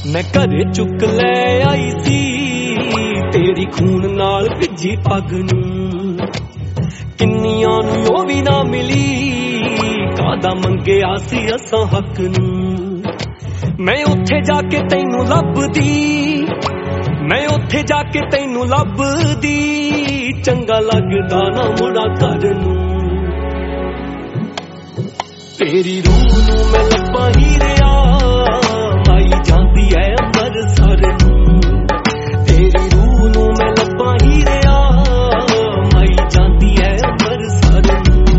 मैं घरे चुक लै आई सी तेरी खून नाल भिजी पग नूं किन्नियां नूं ओ भी ना मिली कादा मंगिया सी असां हक नूं मैं उत्थे जाके तैनूं लभदी मैं उत्थे जाके तैनूं लभदी चंगा लगदा ना मुड़ा घर नूं तेरी रूह नूं मैं लब्बां ही रिया माई जांदी है अमरसर नूं तेरी रूह नूं मैं लब्बां ही रिया माई जांदी है अमरसर नूं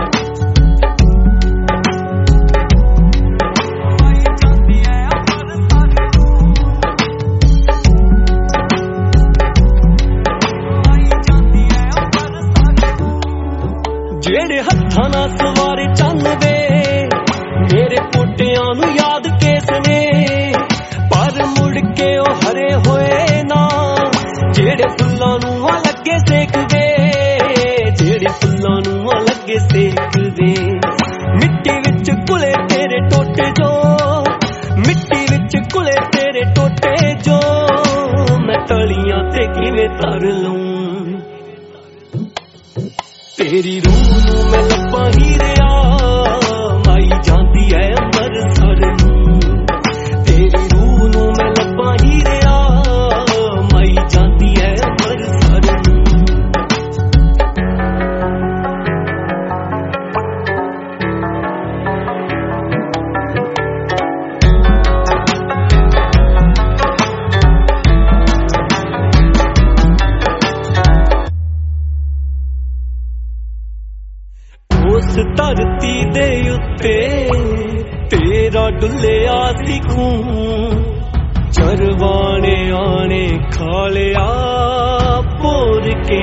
माई जांदी है अमरसर माई जांदी है अमरसर जेड़े हत्थां नाल सवारे चंन वे मेरे पोटियां नूं याद केस ने पर मुड़ के ओ हरे होए ना जेड़े फुल्लां नूं आ लगे सेक वे जेड़े फुल्लां नूं आ लगे सेक वे मिट्टी विच कुले तेरे टोटे जो मिट्टी विच कुले तेरे टोटे जो मैं तलियां ते किवें तर लूं तेरी रूह नूं मैं लब्बां ही रिया माई जांदी है अमरसर नूं तेरी रूह नूं मैं लब्बां ही रिया माई जांदी है अमरसर नूं उस धरती दे उत्ते तेरा डुलिया सी खून चरवाने आने खा लिया भोर के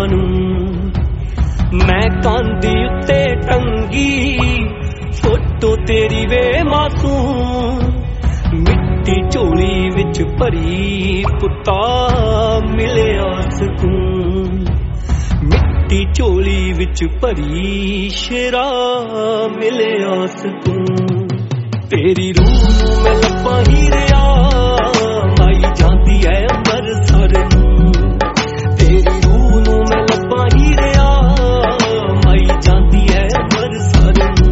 कानून मैं कांदी उत्ते टंगी फोटो तेरी वे मासूम मिट्टी झोली विच भरी पुता मिलिया सकून मिट्टी झोली विच भरी शेरा मिलिया सकून तेरी रूह नूं मैं लब्बां ही रिया माई जांदी है अमरसर नूं तेरी रूह नूं मैं लब्बां ही रिया माई जांदी है अमरसर नूं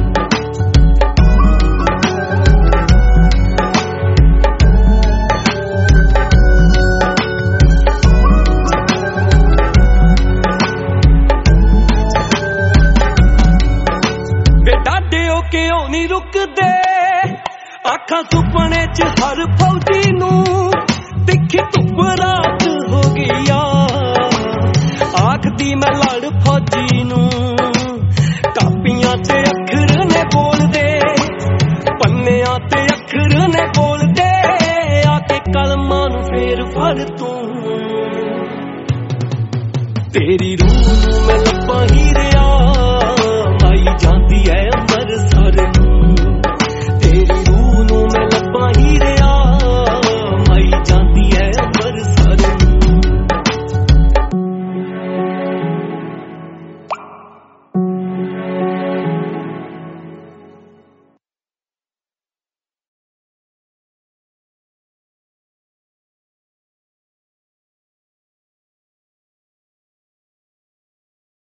क्यों नहीं रुकदे आखां सुपने च हर फौजी नूं तिखी धुप रात हो गई आखदी मैं लड़ फौजी नूं कापियां ते अखर ने बोलदे पन्नियां ते अखर ने बोलदे आके कलमां नूं फेर फड़ तूं तेरी रूह नूं मैं लब्बां ही रिया